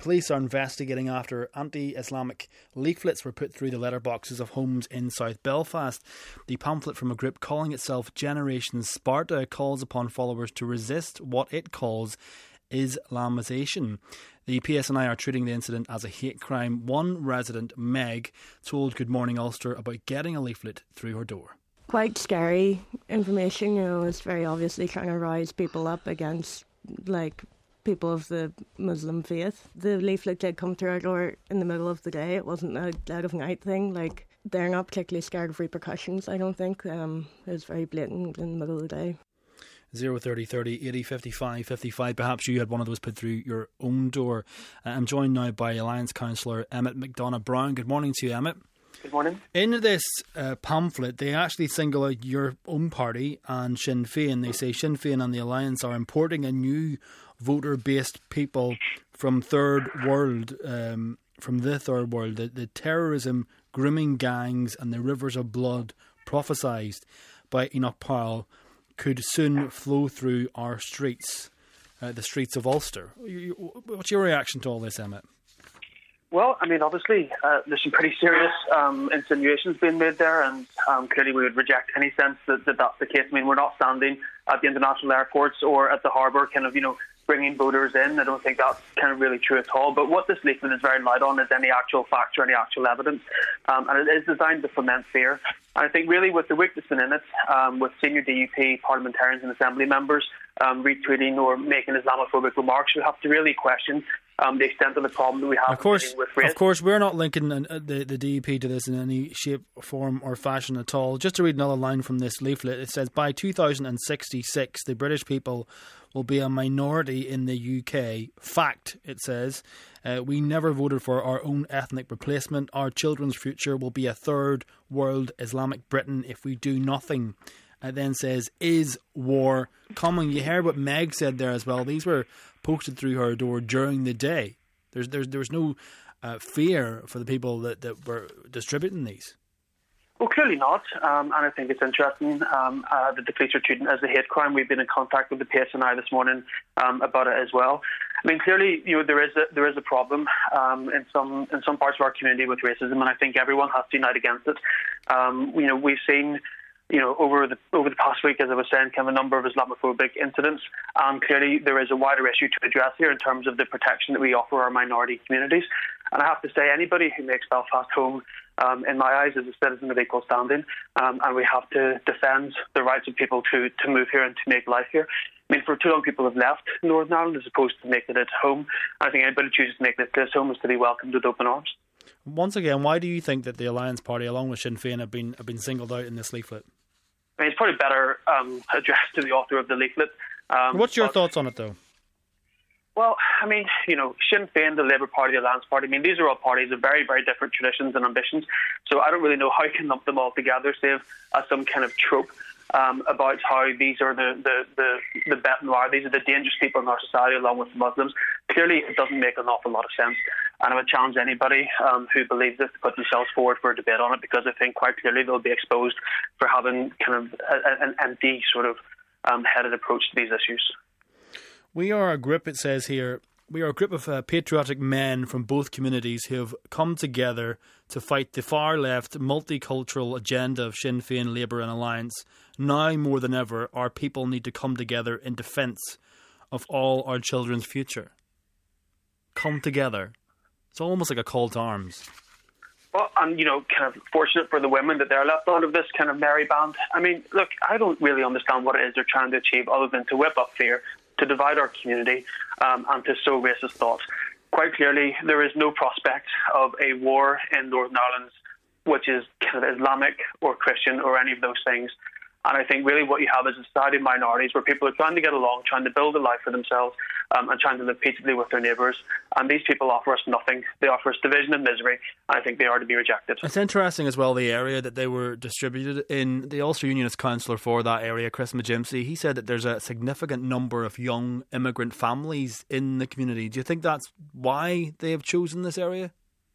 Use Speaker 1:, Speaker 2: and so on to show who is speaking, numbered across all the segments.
Speaker 1: police are investigating after anti-Islamic leaflets were put through the letterboxes of homes in South Belfast. The pamphlet from a group calling itself Generation Sparta calls upon followers to resist what it calls Islamisation. The PSNI are treating the incident as a hate crime. One resident, Meg, told Good Morning Ulster about getting a leaflet through her door.
Speaker 2: Quite scary information, it's very obviously trying to rise people up against, people of the Muslim faith. The leaflet did come through our door in the middle of the day. It wasn't a dead of night thing. They're not particularly scared of repercussions, I don't think. It was very blatant in the middle of the day.
Speaker 1: 030 30 80 55 55. Perhaps you had one of those put through your own door. I'm joined now by Alliance Councillor Emmett McDonough-Brown. Good morning to you, Emmett.
Speaker 3: Good morning.
Speaker 1: In this pamphlet, they actually single out your own party and Sinn Féin. They say Sinn Féin and the Alliance are importing a new voter-based people from third world, the terrorism, grooming gangs and the rivers of blood prophesied by Enoch Powell could soon flow through our streets, the streets of Ulster. What's your reaction to all this, Emmett?
Speaker 3: Well, obviously, there's some pretty serious insinuations being made there, and clearly we would reject any sense that that's the case. We're not standing at the international airports or at the harbour bringing voters in. I don't think that's really true at all. But what this leaflet is very light on is any actual facts or any actual evidence. And it is designed to foment fear. And I think really with the week that's been in it, with senior DUP parliamentarians and assembly members retweeting or making Islamophobic remarks, we have to really question the extent of the problem that we have with race.
Speaker 1: Of course, we're not linking the DUP to this in any shape, form or fashion at all. Just to read another line from this leaflet, it says, by 2066, the British people will be a minority in the UK. Fact, it says. We never voted for our own ethnic replacement. Our children's future will be a third world Islamic Britain if we do nothing. It then says, is war coming? You heard what Meg said there as well. These were posted through her door during the day. There was no fear for the people that were distributing these.
Speaker 3: Well, clearly not, and I think it's interesting that the police are treating it as a hate crime. We've been in contact with the PSNI this morning about it as well. Clearly, there is a problem in some parts of our community with racism, and I think everyone has to unite against it. We've seen over the past week, as I was saying, a number of Islamophobic incidents, and clearly there is a wider issue to address here in terms of the protection that we offer our minority communities. And I have to say, anybody who makes Belfast home, in my eyes, is a citizen of equal standing, and we have to defend the rights of people to move here and to make life here. For too long, people have left Northern Ireland as opposed to making it home. I think anybody who chooses to make this place home is to be welcomed with open arms.
Speaker 1: Once again, why do you think that the Alliance Party, along with Sinn Féin, have been singled out in this leaflet?
Speaker 3: It's probably better addressed to the author of the leaflet.
Speaker 1: What's your thoughts on it, though?
Speaker 3: Well, Sinn Féin, the Labour Party, the Alliance Party, these are all parties of very, very different traditions and ambitions. So I don't really know how you can lump them all together, save as some kind of trope about how these are the bête noire, these are the dangerous people in our society along with the Muslims. Clearly, it doesn't make an awful lot of sense. And I would challenge anybody who believes this to put themselves forward for a debate on it, because I think quite clearly they'll be exposed for having an empty headed approach to these issues.
Speaker 1: We are a group, it says here, we are a group of patriotic men from both communities who have come together to fight the far-left multicultural agenda of Sinn Féin, Labour and Alliance. Now more than ever, our people need to come together in defence of all our children's future. Come together. It's almost like a call to arms.
Speaker 3: Well, and, fortunate for the women that they're left out of this merry band. Look, I don't really understand what it is they're trying to achieve other than to whip up fear, to divide our community, and to sow racist thoughts. Quite clearly, there is no prospect of a war in Northern Ireland which is Islamic or Christian or any of those things. And I think really what you have is a society of minorities where people are trying to get along, trying to build a life for themselves, and trying to live peaceably with their neighbours. And these people offer us nothing. They offer us division and misery. And I think they are to be rejected.
Speaker 1: It's interesting as well, the area that they were distributed in. The Ulster Unionist councillor for that area, Chris Majimsey, he said that there's a significant number of young immigrant families in the community. Do you think that's why they have chosen this area?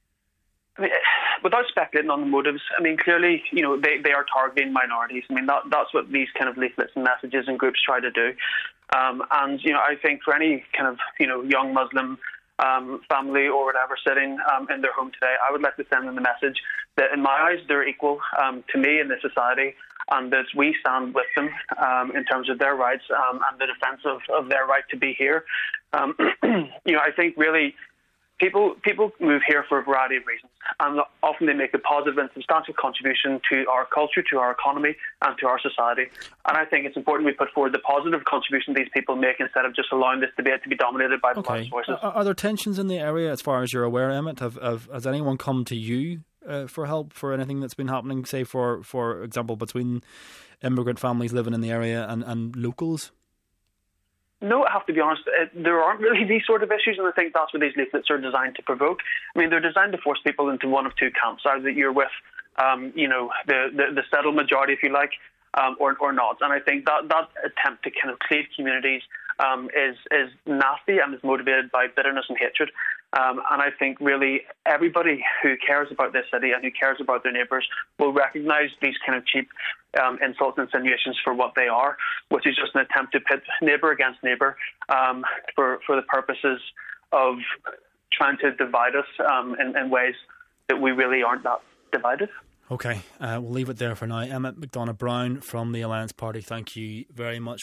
Speaker 3: Without speculating on the motives, clearly, they are targeting minorities. That's what these kind of leaflets and messages and groups try to do. I think for any young Muslim family or whatever sitting in their home today, I would like to send them the message that in my eyes they're equal to me in this society, and that we stand with them in terms of their rights and the defence of their right to be here. I think really people move here for a variety of reasons, and often they make a positive and substantial contribution to our culture, to our economy, and to our society. And I think it's important we put forward the positive contribution these people make instead of just allowing this debate to be dominated by the loudest voices.
Speaker 1: Are there tensions in the area as far as you're aware, Emmett? Has anyone come to you for help for anything that's been happening, say, for example, between immigrant families living in the area and locals?
Speaker 3: No, I have to be honest, there aren't really these sort of issues, and I think that's what these leaflets are designed to provoke. I mean, they're designed to force people into one of two camps, either that you're with, the settled majority, if you like, or not. And I think that attempt to kind of cleave communities is nasty and is motivated by bitterness and hatred. And I think really everybody who cares about this city and who cares about their neighbours will recognise these kind of cheap insults and insinuations for what they are, which is just an attempt to pit neighbour against neighbour for the purposes of trying to divide us in ways that we really aren't that divided.
Speaker 1: Okay, we'll leave it there for now. Emmett McDonagh-Brown from the Alliance Party, thank you very much.